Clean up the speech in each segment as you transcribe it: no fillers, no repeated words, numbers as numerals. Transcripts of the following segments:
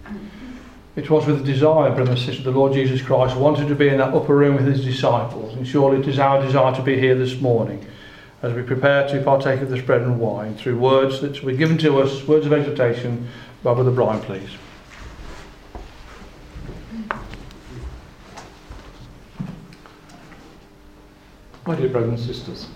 It was with a desire, brother and sister, the Lord Jesus Christ wanted to be in that upper room with his disciples, and surely it is our desire to be here this morning as we prepare to partake of this bread and wine through words that will be given to us, words of exhortation by Brother Brian, please. My dear brothers and sisters,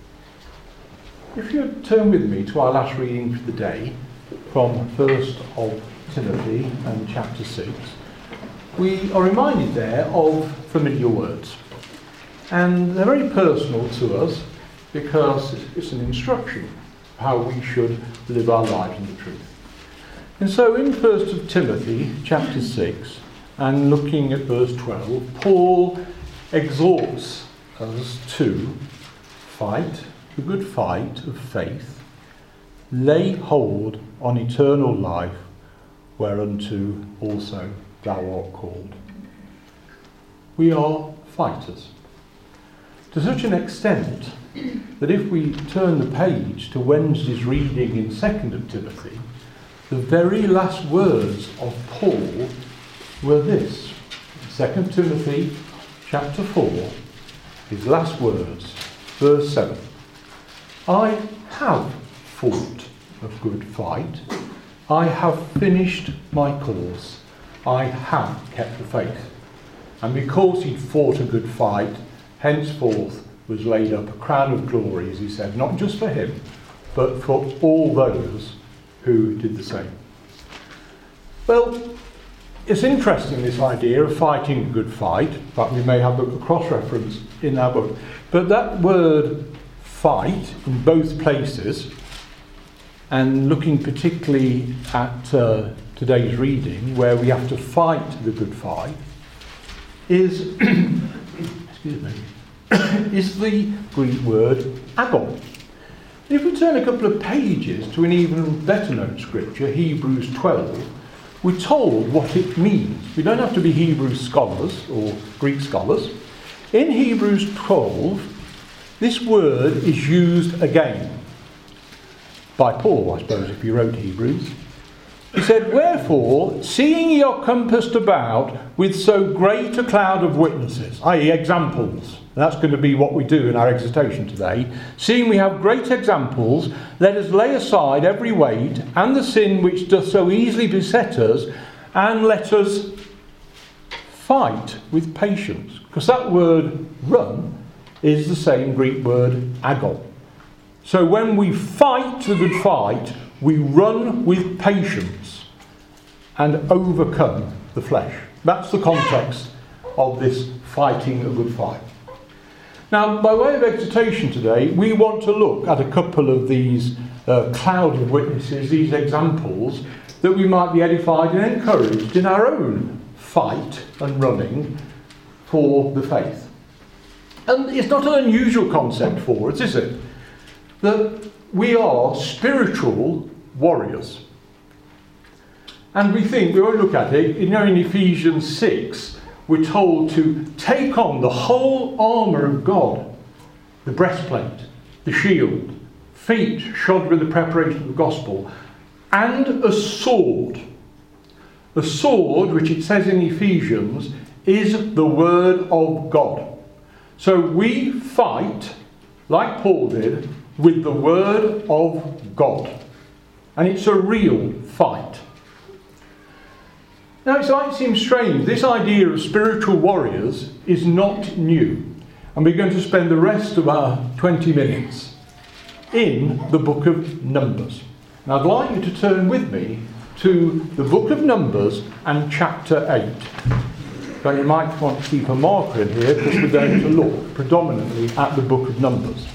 if you turn with me to our last reading for the day from 1st of Timothy and chapter 6, we are reminded there of familiar words. And they're very personal to us because it's an instruction of how we should live our lives in the truth. And so in 1st of Timothy chapter 6 and looking at verse 12, Paul exhorts us to fight the good fight of faith, lay hold on eternal life, whereunto also thou art called. We are fighters. To such an extent that if we turn the page to Wednesday's reading in 2nd of Timothy, the very last words of Paul were this. 2nd Timothy chapter 4, his last words, verse 7. I have fought a good fight. I have finished my course. I have kept the faith. And because he fought a good fight, henceforth was laid up a crown of glory, as he said, not just for him, but for all those who did the same. Well, it's interesting, this idea of fighting a good fight. In fact, we may have a cross-reference in our book. But that word fight in both places, and looking particularly at today's reading, where we have to fight the good fight, is excuse me, is the Greek word agon. If we turn a couple of pages to an even better known scripture, Hebrews 12, we're told what it means. We don't have to be Hebrew scholars or Greek scholars. In Hebrews 12, this word is used again by Paul, I suppose, if he wrote Hebrews. He said, wherefore, seeing ye are compassed about with so great a cloud of witnesses, i.e. examples, that's going to be what we do in our exhortation today, seeing we have great examples, let us lay aside every weight and the sin which doth so easily beset us, and let us fight with patience. Because that word run is the same Greek word agon. So when we fight the good fight, we run with patience and overcome the flesh. That's the context of this fighting a good fight. Now, by way of exhortation today, we want to look at a couple of these cloud of witnesses, these examples, that we might be edified and encouraged in our own fight and running for the faith. And it's not an unusual concept for us, is it? That we are spiritual warriors. And we think, we won't look at it, in Ephesians 6, we're told to take on the whole armour of God, the breastplate, the shield, feet shod with the preparation of the gospel, and a sword. A sword, which it says in Ephesians, is the word of God. So we fight, like Paul did, with the word of God. And it's a real fight. Now, it might seem strange. This idea of spiritual warriors is not new. And we're going to spend the rest of our 20 minutes in the book of Numbers. And I'd like you to turn with me to the book of Numbers and chapter 8. But you might want to keep a marker in here because we're going to look predominantly at the book of Numbers.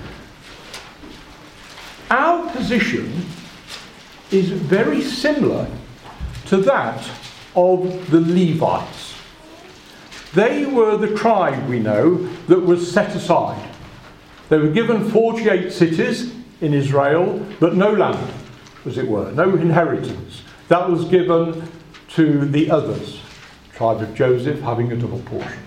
Our position is very similar to that of the Levites. They were the tribe, we know, that was set aside. They were given 48 cities in Israel, but no land, as it were, no inheritance. That was given to the others, the tribe of Joseph having a double portion.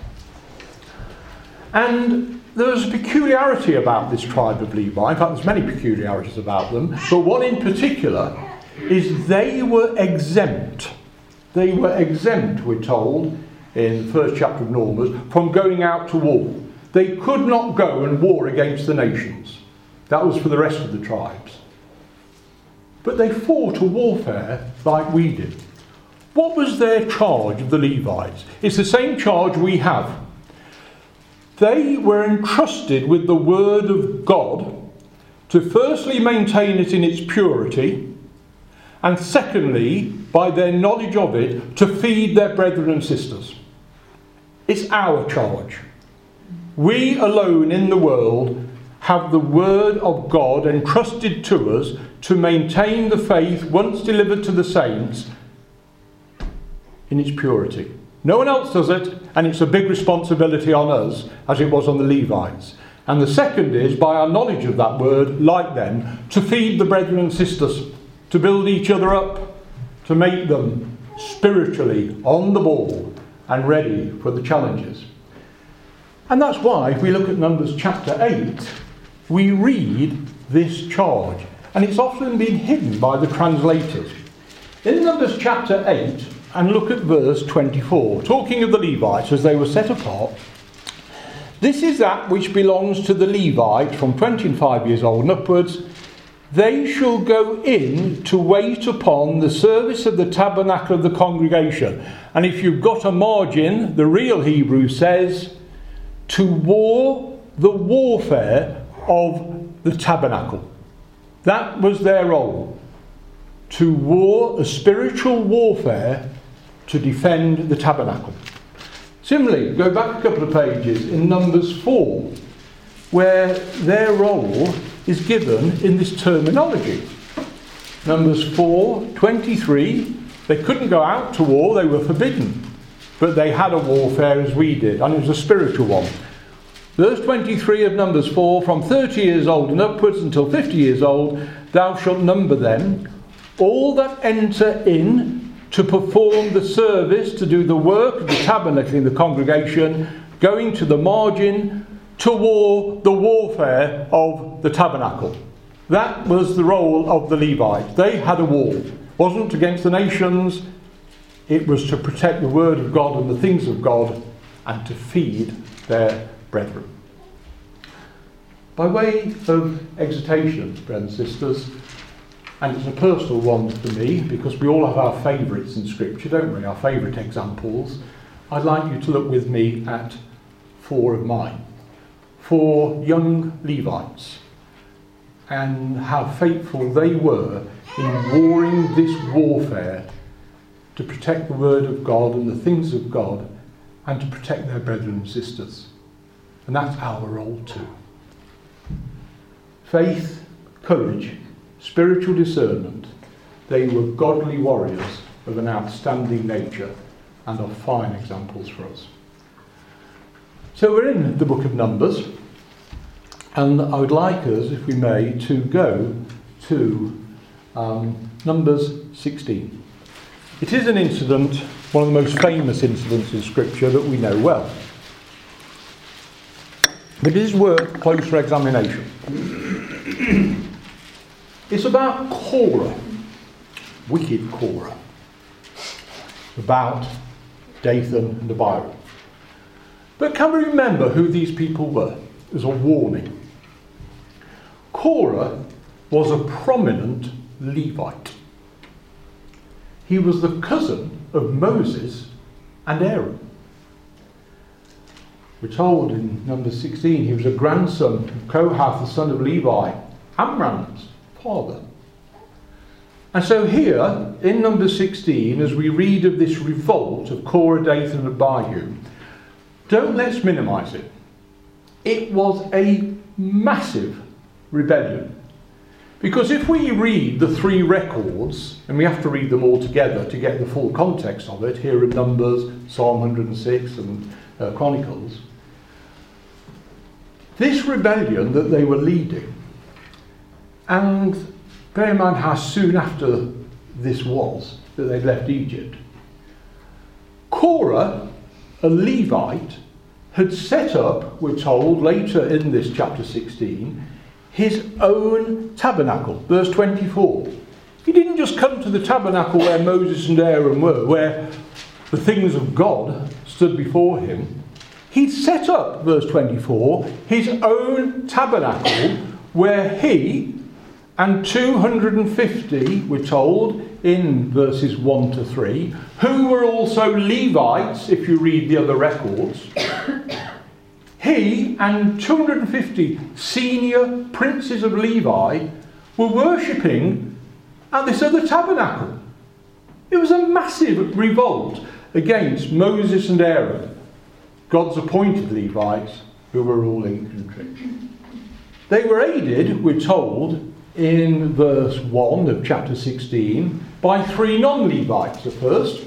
And there's a peculiarity about this tribe of Levi. In fact, there's many peculiarities about them, but one in particular is they were exempt They were exempt, we're told, in the first chapter of Numbers, from going out to war. They could not go and war against the nations. That was for the rest of the tribes. But they fought a warfare like we did. What was their charge of the Levites? It's the same charge we have. They were entrusted with the word of God to firstly maintain it in its purity, and secondly, by their knowledge of it, to feed their brethren and sisters. It's our charge. We alone in the world have the word of God entrusted to us to maintain the faith once delivered to the saints in its purity. No one else does it, and it's a big responsibility on us, as it was on the Levites. And the second is, by our knowledge of that word, like them, to feed the brethren and sisters, to build each other up, to make them spiritually on the ball and ready for the challenges. And that's why, if we look at Numbers chapter 8, we read this charge. And it's often been hidden by the translators. In Numbers chapter 8, and look at verse 24, talking of the Levites as they were set apart, this is that which belongs to the Levites from 25 years old and upwards. They shall go in to wait upon the service of the tabernacle of the congregation. And if you've got a margin, the real Hebrew says, to war the warfare of the tabernacle. That was their role. To war a spiritual warfare to defend the tabernacle. Similarly, go back a couple of pages in Numbers 4, where their role is given in this terminology. Numbers 4:23, they couldn't go out to war, they were forbidden. But they had a warfare as we did, and it was a spiritual one. Verse 23 of Numbers 4, from 30 years old and upwards until 50 years old, thou shalt number them, all that enter in to perform the service, to do the work of the tabernacle in the congregation, going to the margin, to war the warfare of the tabernacle. That was the role of the Levites. They had a war. It wasn't against the nations. It was to protect the word of God and the things of God, and to feed their brethren. By way of exhortation, brothers and sisters, and it's a personal one for me, because we all have our favourites in Scripture, don't we? Our favourite examples. I'd like you to look with me at 4 of mine. 4 young Levites, and how faithful they were in warring this warfare to protect the word of God and the things of God, and to protect their brethren and sisters. And that's our role too. Faith, courage, spiritual discernment, they were godly warriors of an outstanding nature and are fine examples for us. So we're in the book of Numbers, and I would like us, if we may, to go to Numbers 16. It is an incident, one of the most famous incidents in Scripture that we know well. But it is worth closer examination. It's about Korah, wicked Korah, about Dathan and Abiram. But can we remember who these people were as a warning? Korah was a prominent Levite. He was the cousin of Moses and Aaron. We're told in Numbers 16 he was a grandson of Kohath, the son of Levi, Amram's father. And so here, in Numbers 16, as we read of this revolt of Korah, Dathan and Abiram, let's minimise it. It was a massive rebellion. Because if we read the 3 records, and we have to read them all together to get the full context of it, here in Numbers, Psalm 106 and Chronicles, this rebellion that they were leading, and bear in mind how soon after this was that they'd left Egypt, Korah, a Levite, had set up, we're told later in this chapter 16, his own tabernacle. Verse 24. He didn't just come to the tabernacle where Moses and Aaron were, where the things of God stood before him. He'd set up, verse 24, his own tabernacle where he and 250, we're told in verses 1 to 3, who were also Levites, if you read the other records, he and 250 senior princes of Levi were worshipping at this other tabernacle. It was a massive revolt against Moses and Aaron, God's appointed Levites who were ruling the country. They were aided, we're told, in verse 1 of chapter 16, by 3 non-Levites at first: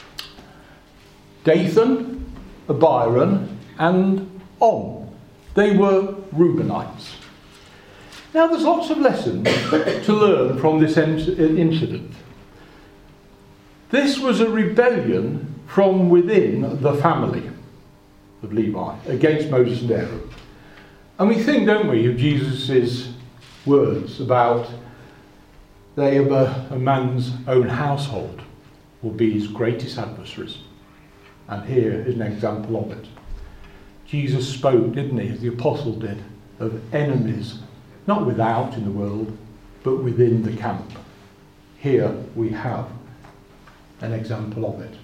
Dathan, Abiram, and On. They were Reubenites. Now there's lots of lessons to learn from this incident. This was a rebellion from within the family of Levi against Moses and Aaron. And we think, don't we, of Jesus' words about they of a man's own household will be his greatest adversaries. And here is an example of it. Jesus spoke, didn't he, as the apostle did, of enemies, not without in the world, but within the camp. Here we have an example of it.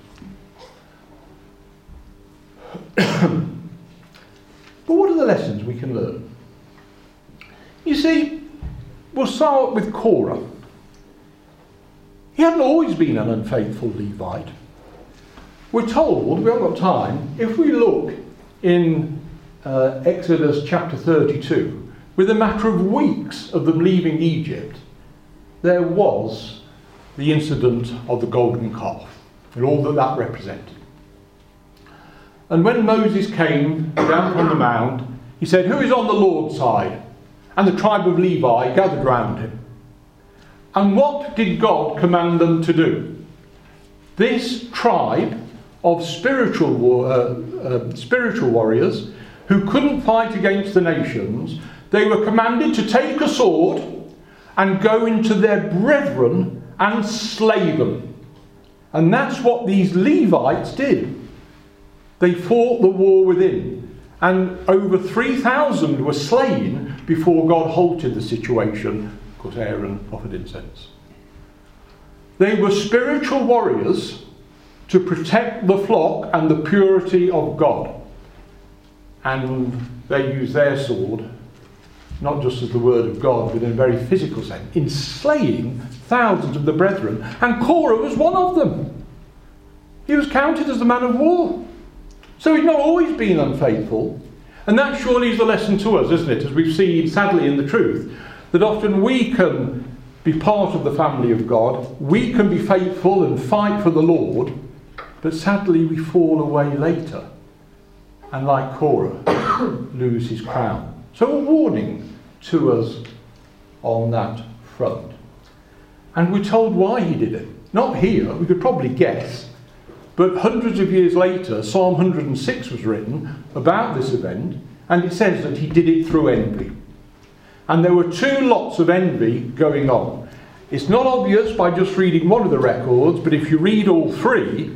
But what are the lessons we can learn? You see, we'll start with Korah. He hadn't always been an unfaithful Levite. We're told, we haven't got time, if we look in Exodus chapter 32, with a matter of weeks of them leaving Egypt, there was the incident of the golden calf and all that that represented. And when Moses came down from the mount, he said, "Who is on the Lord's side?" And the tribe of Levi gathered round him. And what did God command them to do? This tribe of spiritual warriors who couldn't fight against the nations, they were commanded to take a sword and go into their brethren and slay them. And that's what these Levites did. They fought the war within, and over 3,000 were slain before God halted the situation, because Aaron offered incense. They were spiritual warriors to protect the flock and the purity of God. And they used their sword, not just as the word of God, but in a very physical sense, in slaying thousands of the brethren. And Korah was one of them. He was counted as the man of war. So he'd not always been unfaithful. And that surely is the lesson to us, isn't it? As we've seen, sadly, in the truth, that often we can be part of the family of God, we can be faithful and fight for the Lord, but sadly we fall away later. And like Korah, lose his crown. So a warning to us on that front. And we're told why he did it. Not here, we could probably guess. But hundreds of years later, Psalm 106 was written about this event, and it says that he did it through envy. And there were two lots of envy going on. It's not obvious by just reading one of the records, but if you read all three,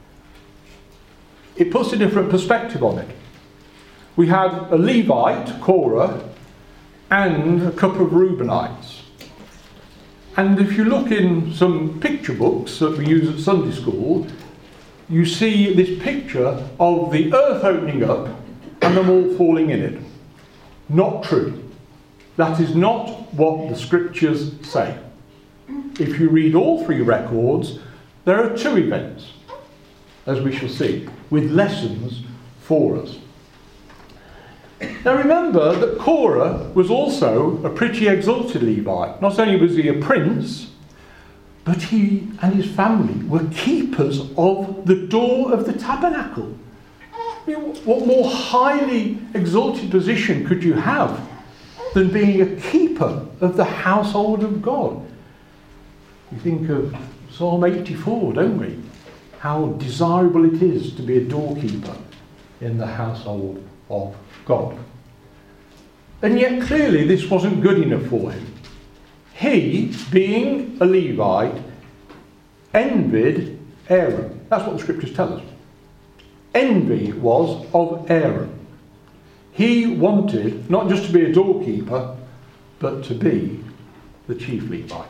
it puts a different perspective on it. We had a Levite, Korah, and a couple of Reubenites. And if you look in some picture books that we use at Sunday school, you see this picture of the earth opening up and them all falling in it. Not true. That is not what the scriptures say. If you read all three records, there are two events, as we shall see, with lessons for us. Now remember that Korah was also a pretty exalted Levite. Not only was he a prince, but he and his family were keepers of the door of the tabernacle. I mean, what more highly exalted position could you have than being a keeper of the household of God? We think of Psalm 84, don't we? How desirable it is to be a doorkeeper in the household of God. And yet clearly this wasn't good enough for him. He, being a Levite, envied Aaron. That's what the scriptures tell us. Envy was of Aaron. He wanted not just to be a doorkeeper, but to be the chief Levite.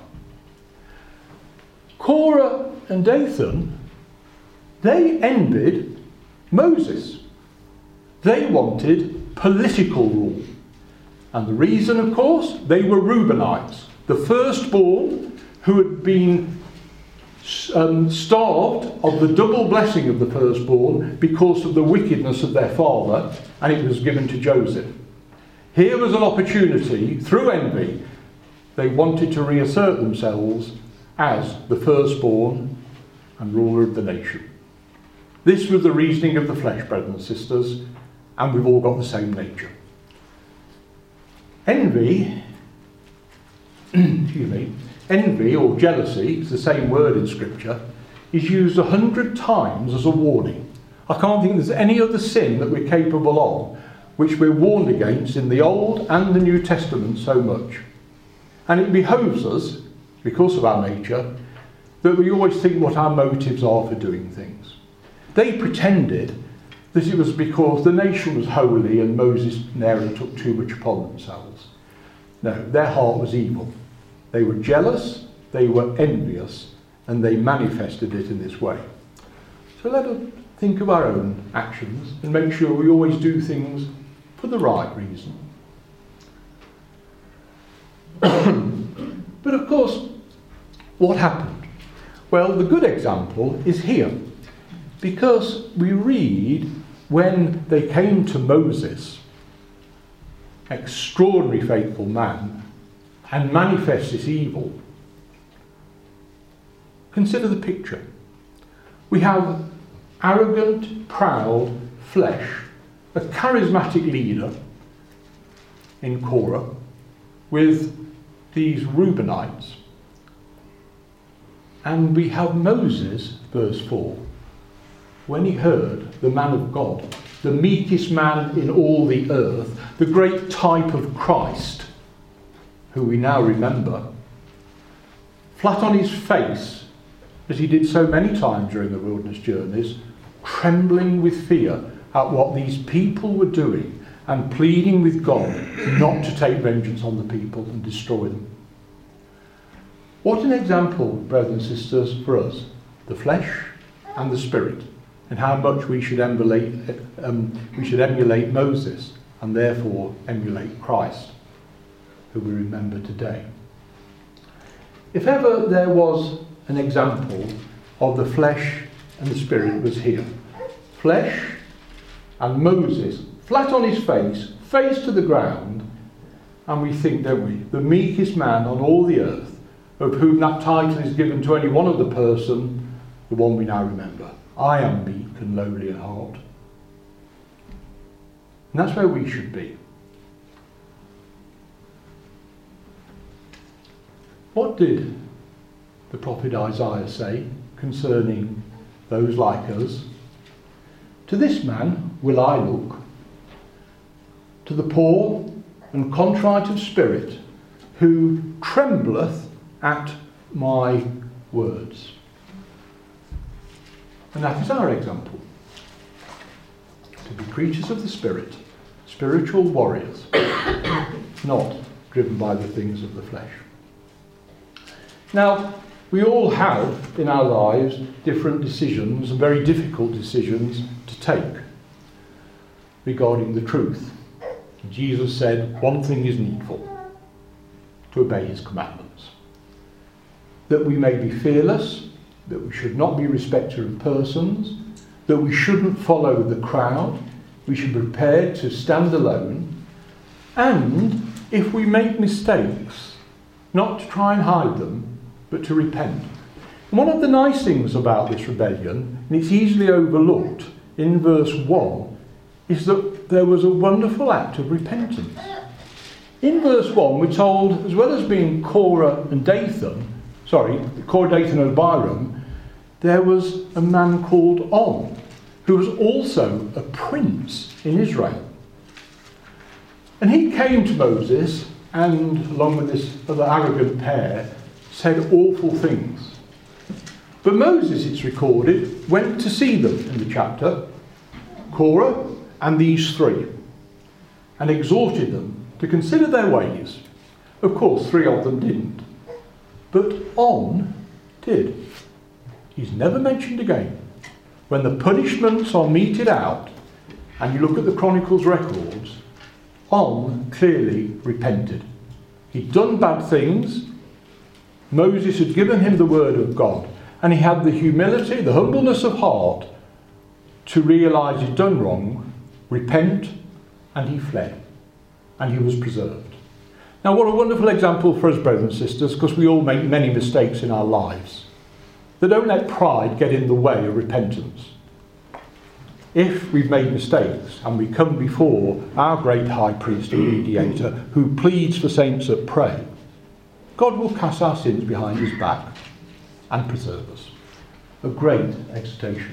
Korah and Dathan, they envied Moses. They wanted political rule. And the reason, of course, they were Reubenites, the firstborn who had been starved of the double blessing of the firstborn because of the wickedness of their father, and it was given to Joseph. Here was an opportunity, through envy, they wanted to reassert themselves as the firstborn and ruler of the nation. This was the reasoning of the flesh, brothers and sisters, and we've all got the same nature. Envy, envy or jealousy, it's the same word in Scripture, is used 100 times as a warning. I can't think there's any other sin that we're capable of which we're warned against in the Old and the New Testament so much. And it behoves us, because of our nature, that we always think what our motives are for doing things. They pretended that it was because the nation was holy and Moses and Aaron took too much upon themselves. No, their heart was evil. They were jealous, they were envious, and they manifested it in this way. So let us think of our own actions and make sure we always do things for the right reason. But of course, what happened? Well, the good example is here, because we read when they came to Moses, extraordinary faithful man, and manifest this evil. Consider the picture. We have arrogant, proud flesh, a charismatic leader in Korah with these Reubenites. And we have Moses, verse 4, when he heard the man of God, the meekest man in all the earth, the great type of Christ, who we now remember, flat on his face, as he did so many times during the wilderness journeys, trembling with fear at what these people were doing and pleading with God not to take vengeance on the people and destroy them. What an example, brothers and sisters, for us, the flesh and the spirit, and how much we should emulate Moses and therefore emulate Christ, who we remember today. If ever there was an example of the flesh and the spirit, it was here. Flesh and Moses, flat on his face to the ground, and we think, don't we, the meekest man on all the earth, of whom that title is given to any one other person, the one we now remember. I am meek and lowly in heart. And that's where we should be. What did the prophet Isaiah say concerning those like us? To this man will I look, to the poor and contrite of spirit, who trembleth at my words. And that is our example. To be creatures of the Spirit, spiritual warriors, not driven by the things of the flesh. Now, we all have in our lives different decisions, and very difficult decisions to take regarding the truth. Jesus said, one thing is needful, to obey his commandments. That we may be fearless, that we should not be respecter of persons, that we shouldn't follow the crowd, we should be prepared to stand alone, and if we make mistakes, not to try and hide them, but to repent. And one of the nice things about this rebellion, and it's easily overlooked in verse 1, is that there was a wonderful act of repentance. In verse 1 we're told, as well as being Korah, Dathan and Abiram, there was a man called On, who was also a prince in Israel. And he came to Moses and along with this other arrogant pair, said awful things. But Moses, it's recorded, went to see them in the chapter, Korah and these three, and exhorted them to consider their ways. Of course, three of them didn't, but On did. He's never mentioned again. When the punishments are meted out, and you look at the Chronicles records, On clearly repented. He'd done bad things. Moses had given him the word of God, and he had the humility, the humbleness of heart to realise he'd done wrong, repent, and he fled, and he was preserved. Now, what a wonderful example for us, brothers and sisters, because we all make many mistakes in our lives. But don't let pride get in the way of repentance. If we've made mistakes and we come before our great high priest and mediator who pleads for saints that pray, God will cast our sins behind his back and preserve us. A great exhortation.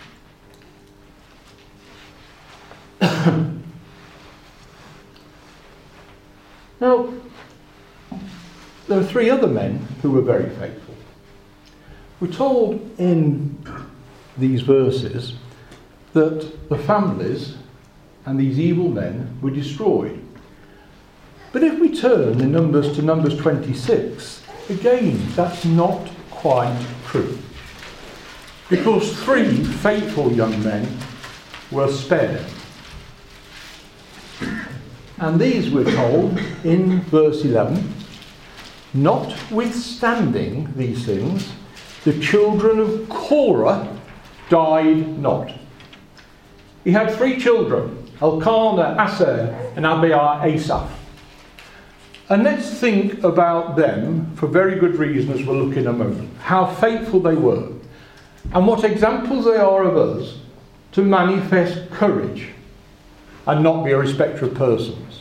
Now, there are three other men who were very faithful. We're told in these verses that the families and these evil men were destroyed. But if we turn in Numbers to Numbers 26, again, that's not quite true. Because three faithful young men were spared. And these we're told in verse 11, notwithstanding these things, the children of Korah died not. He had three children, Elkanah, Asher, and Asaph. And let's think about them for very good reason as we'll look in a moment. How faithful they were, and what examples they are of us to manifest courage and not be a respecter of persons.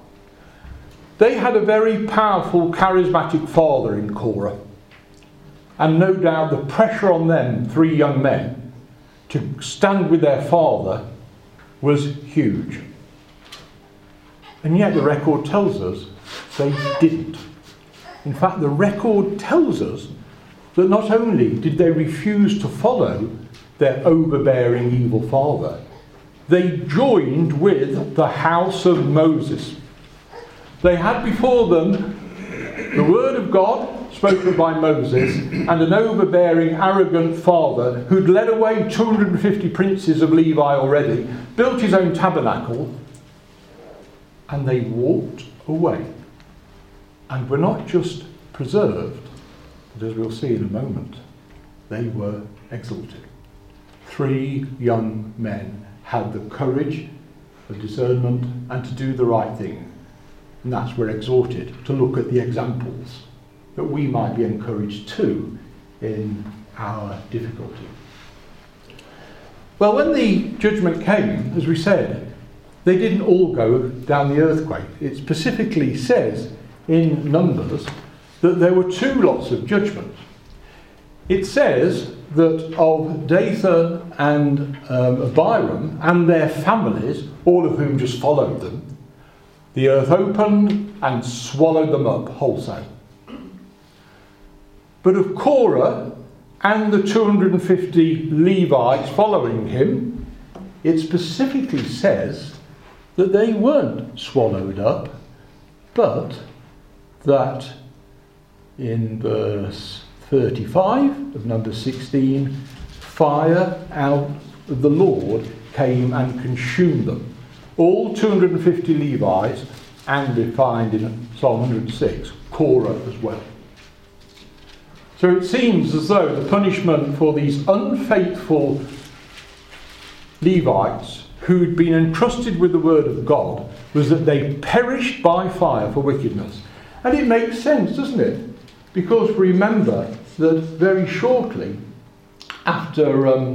They had a very powerful, charismatic father in Korah. And no doubt the pressure on them, three young men, to stand with their father was huge. And yet the record tells us they didn't. In fact, the record tells us that not only did they refuse to follow their overbearing evil father, they joined with the house of Moses. They had before them the word of God spoken by Moses and an overbearing, arrogant father who'd led away 250 princes of Levi already, built his own tabernacle, and they walked away. And were not just preserved, but as we'll see in a moment, they were exalted. Three young men had the courage, the discernment, and to do the right thing. And that's we're exhorted to look at the examples that we might be encouraged to in our difficulty. Well, when the judgment came, as we said, they didn't all go down the earthquake. It specifically says in Numbers that there were two lots of judgment. It says that of Dathan and Abiram and their families, all of whom just followed them, the earth opened and swallowed them up wholesale. But of Korah and the 250 Levites following him, it specifically says that they weren't swallowed up, but that in verse 35 of number 16, fire out of the Lord came and consumed them. All 250 Levites, and we find in Psalm 106, Korah as well. So it seems as though the punishment for these unfaithful Levites who'd been entrusted with the word of God was that they perished by fire for wickedness. And it makes sense, doesn't it? Because remember that very shortly after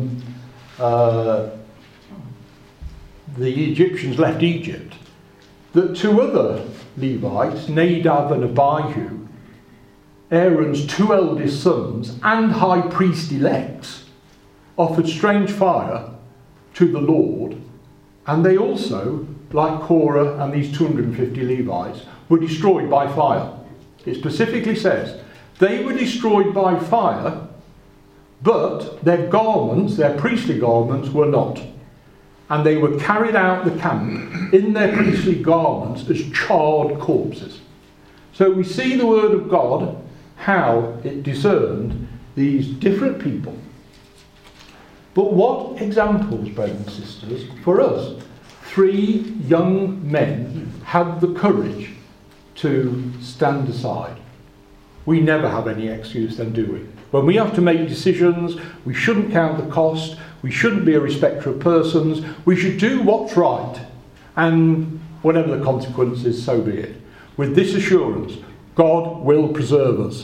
the Egyptians left Egypt, that two other Levites, Nadab and Abihu, Aaron's two eldest sons and high priest elects, offered strange fire to the Lord, and they also, like Korah and these 250 Levites, were destroyed by fire. It specifically says they were destroyed by fire, but their garments, their priestly garments, were not. And they were carried out the camp in their priestly garments as charred corpses. So we see the word of God, how it discerned these different people. But what examples, brothers and sisters, for us? 3 young men had the courage to stand aside. We never have any excuse then, do we? When we have to make decisions, we shouldn't count the cost, we shouldn't be a respecter of persons, we should do what's right, and whatever the consequences, so be it. With this assurance, God will preserve us,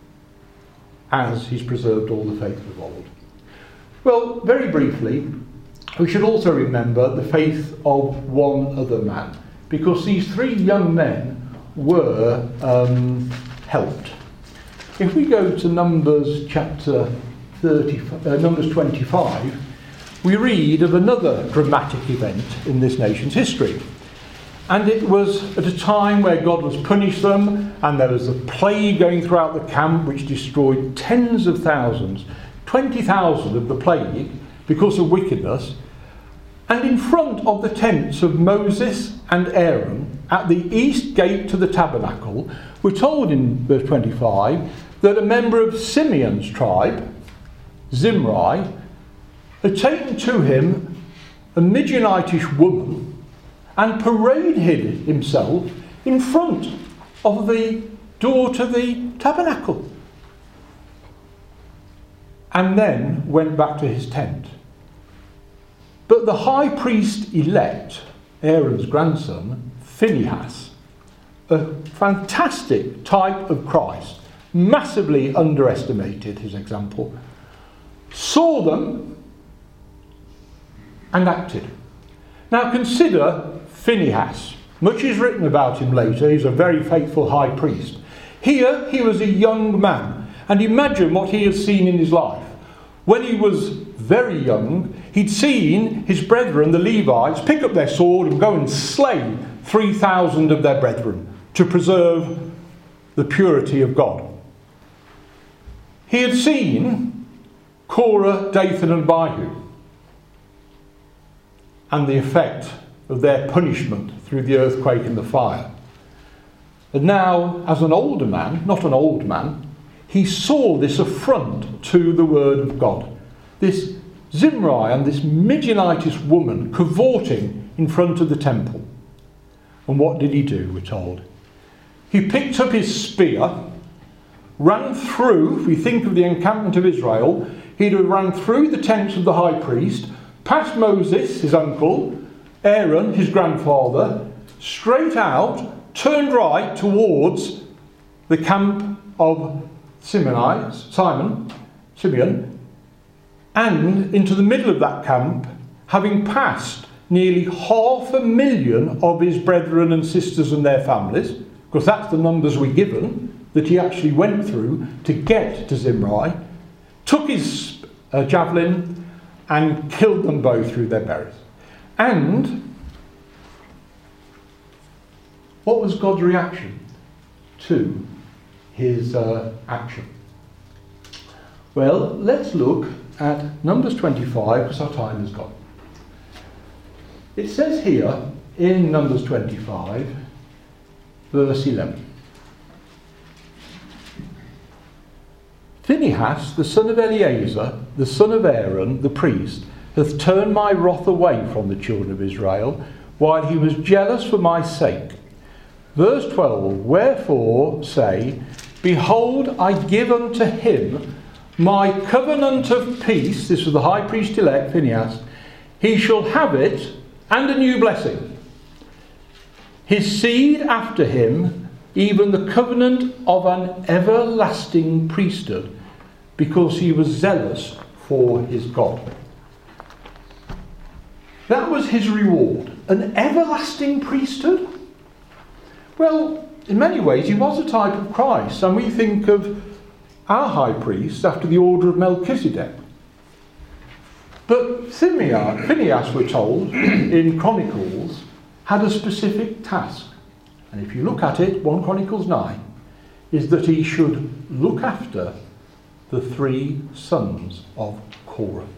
as he's preserved all the faith of old. Well, very briefly, we should also remember the faith of one other man, because these 3 young men were helped. If we go to Numbers chapter Numbers 25, we read of another dramatic event in this nation's history. And it was at a time where God was punished them, and there was a plague going throughout the camp which destroyed tens of thousands, 20,000 of the plague because of wickedness. And in front of the tents of Moses and Aaron, at the east gate to the tabernacle, we're told in verse 25 that a member of Simeon's tribe, Zimri, had taken to him a Midianitish woman and paraded himself in front of the door to the tabernacle, and then went back to his tent. But the high priest elect, Aaron's grandson, Phinehas, a fantastic type of Christ, massively underestimated his example, saw them and acted. Now consider Phinehas. Much is written about him later. He's a very faithful high priest. Here he was a young man, and imagine what he had seen in his life. When he was very young, he'd seen his brethren, the Levites, pick up their sword and go and slay 3,000 of their brethren to preserve the purity of God. He had seen Korah, Dathan and Abihu and the effect of their punishment through the earthquake and the fire. And now, as an older man, not an old man, he saw this affront to the word of God. This Zimri and this Midianitish woman cavorting in front of the temple. And what did he do, we're told? He picked up his spear, ran through, if we think of the encampment of Israel, he'd have ran through the tents of the high priest, past Moses, his uncle, Aaron, his grandfather, straight out, turned right towards the camp of Simeon, and into the middle of that camp, having passed nearly 500,000 of his brethren and sisters and their families, because that's the numbers we're given, that he actually went through to get to Zimri, took his javelin and killed them both through their berries. And what was God's reaction to his action? Well, let's look at Numbers 25, because our time has gone. It says here in Numbers 25, verse 11. Phinehas, the son of Eleazar, the son of Aaron, the priest, hath turned my wrath away from the children of Israel, while he was jealous for my sake. Verse 12, wherefore say, behold, I give unto him my covenant of peace. This was the high priest elect, Phinehas. He shall have it, and a new blessing. His seed after him, even the covenant of an everlasting priesthood, because he was zealous for his God. That was his reward. An everlasting priesthood? Well, in many ways he was a type of Christ, and we think of our high priest after the order of Melchizedek. But Phinehas, we're told, in Chronicles, had a specific task. And if you look at it, 1 Chronicles 9, is that he should look after the 3 sons of Korah.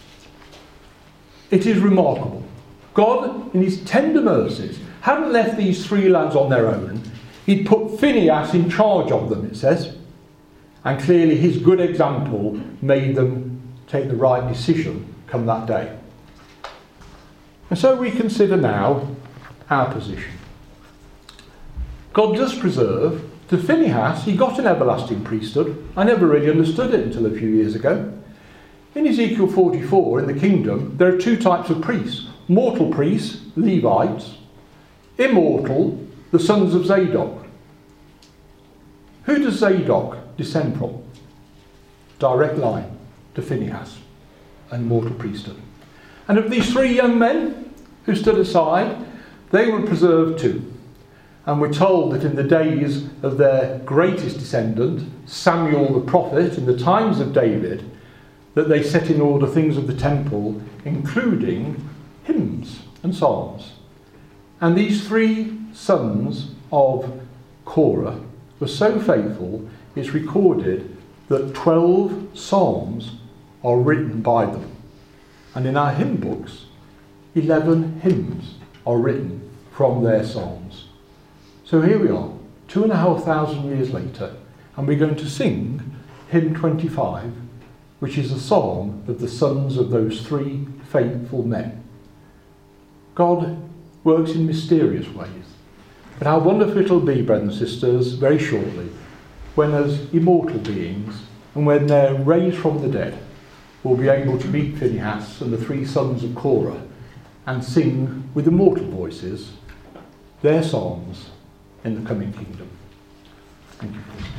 It is remarkable. God, in his tender mercies, hadn't left these 3 lads on their own. He'd put Phinehas in charge of them, it says. And clearly his good example made them take the right decision come that day. And so we consider now our position. God does preserve. To Phinehas, he got an everlasting priesthood. I never really understood it until a few years ago. In Ezekiel 44, in the kingdom, there are 2 types of priests. Mortal priests, Levites. Immortal, the sons of Zadok. Who does Zadok descend from? Direct line to Phinehas and mortal priesthood. And of these 3 young men who stood aside, they were preserved too. And we're told that in the days of their greatest descendant, Samuel the prophet, in the times of David, that they set in order things of the temple, including hymns and psalms. And these 3 sons of Korah were so faithful, it's recorded that 12 psalms are written by them. And in our hymn books, 11 hymns are written from their psalms. So here we are, 2,500 years later, and we're going to sing hymn 25, which is a song of the sons of those 3 faithful men. God works in mysterious ways. But how wonderful it'll be, brothers and sisters, very shortly, when as immortal beings, and when they're raised from the dead, we'll be able to meet Phinehas and the 3 sons of Korah and sing with immortal voices their songs in the coming kingdom. Thank you.